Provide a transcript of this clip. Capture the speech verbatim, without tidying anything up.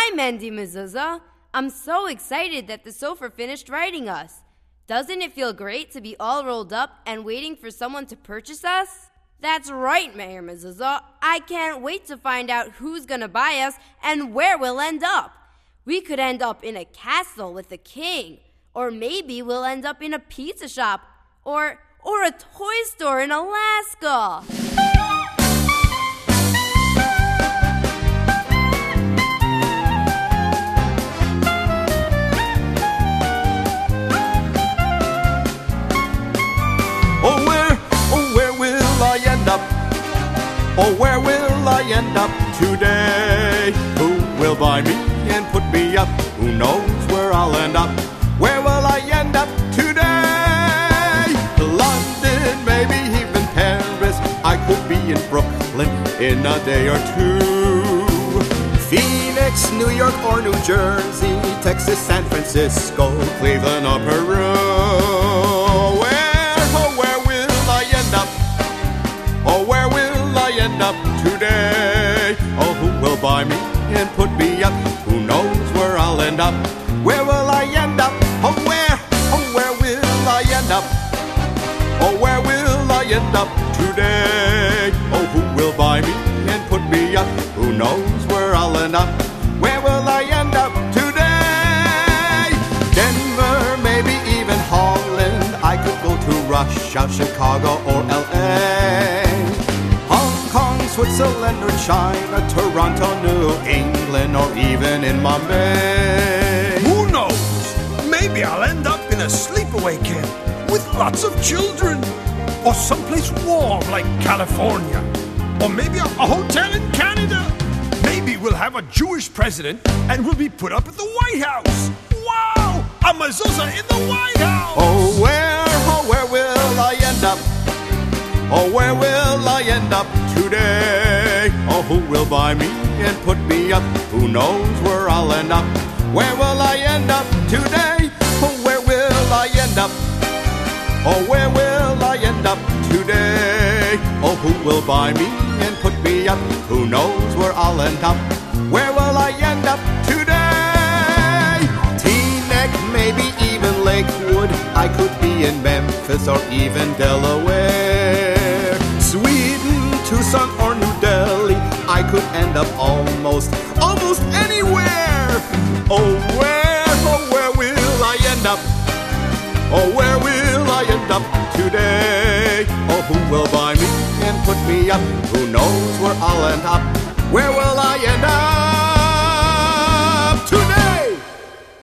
Hi, Mandy Mezuzah. I'm so excited that the sofa finished writing us. Doesn't it feel great to be all rolled up and waiting for someone to purchase us? That's right, Mayor Mezuzah. I can't wait to find out who's gonna buy us and where we'll end up. We could end up in a castle with a king, or maybe we'll end up in a pizza shop, or or a toy store in Alaska. Oh, where, oh, where will I end up? Oh, where will I end up today? Who will buy me and put me up? Who knows where I'll end up? Where will I end up today? London, maybe even Paris. I could be in Brooklyn in a day or two. Phoenix, New York, or New Jersey, Texas, San Francisco, Cleveland, or Peru. Where Oh, where will I end up today? Oh, who will buy me and put me up? Who knows where I'll end up? Where will I end up? Oh, where, oh, where will I end up? Oh, where will I end up today? Oh, who will buy me and put me up? Who knows where I'll end up? Where will I end up today? Denver, maybe even Holland. I could go to Russia, Chicago, or L A Switzerland or China, Toronto, New England, or even in Mumbai. Who knows? Maybe I'll end up in a sleepaway camp with lots of children. Or someplace warm like California. Or maybe a, a hotel in Canada. Maybe we'll have a Jewish president and we'll be put up at the White House. Wow! A mezuzah in the White House! Oh, where, oh, where will I end up? Oh, where will I end up today? Oh, who will buy me and put me up? Who knows where I'll end up? Where will I end up today? Oh, where will I end up? Oh, where will I end up today? Oh, who will buy me and put me up? Who knows where I'll end up? Where will I end up today? Teaneck, maybe even Lakewood. I could be in Memphis or even Delaware. Sweden, Tucson, or New Delhi. I could end up almost, almost anywhere. Oh, where, oh, where will I end up? Oh, where will I end up today? Oh, who will buy me and put me up? Who knows where I'll end up? Where will I end up?